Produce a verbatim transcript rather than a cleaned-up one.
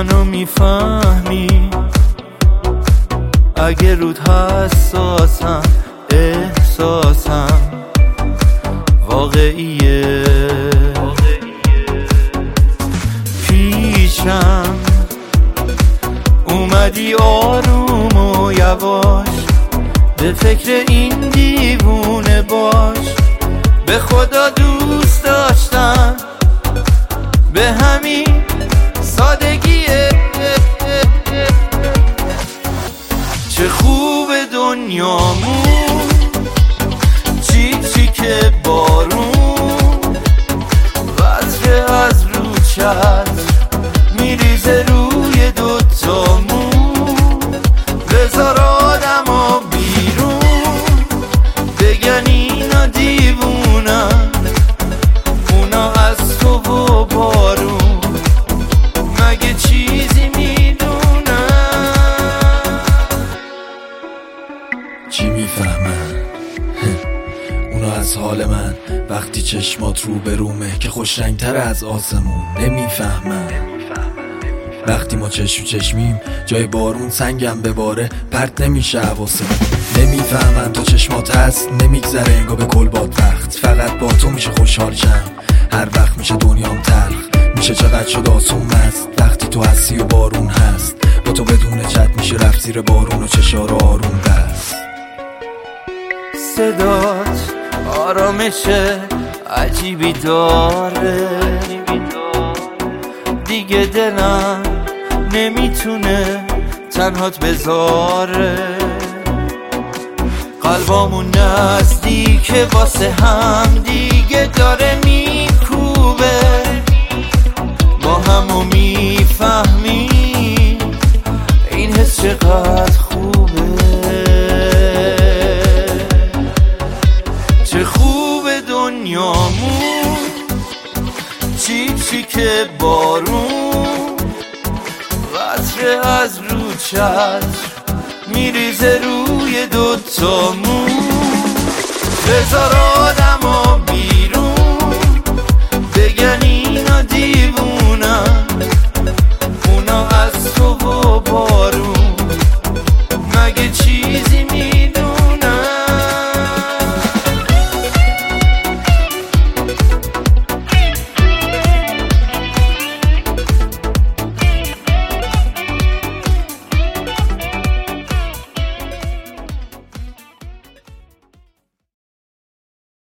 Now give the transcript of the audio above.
منو میفهمی اگه رود حساسم، احساسم واقعیه. پیشم اومدی آروم و یواش، به فکر این دیوونه باش. به خدا دوست داشتم به همین سادگیه. چه خوب دنیامون، چی چی که بارون وزره از رو چتر میریزه روی دوتامون. بذار آدمو بیرون بگن اینا دیوونن، اونا از تو و بارون مگه چیزی میدونن؟ چی میفهمن؟ اونا از حال من وقتی چشمات رو به رومه که خوش رنگتر از آسمون. نمیفهمن وقتی ما چشم چشمیم جای بارون سنگم بباره پرت نمیشه حواسمون. نمیفهمن تا چشمات هست نمیگذره انگار به کل باد وقت. فقط با تو میشه خوشحال شم، هر وقت میشه دنیام تلخ. میشه چقدر شد آسون مست وقتی تو هستی و بارون هست. با تو بدون چت میشه رفت زیر بارون و چشار آروم بست. صدات آرامش عجیبی داره، دیگه دلم نمیتونه تنهات بذاره. قلبامون نزدیکه واسه هم دیگه داره میکوبه. با همو میفهمیم این حس چقدر خوبه. چه خوب دنیامون، چی چی که بارون وزره از رو چتر میریزه روی دوتامون. بذار آدمو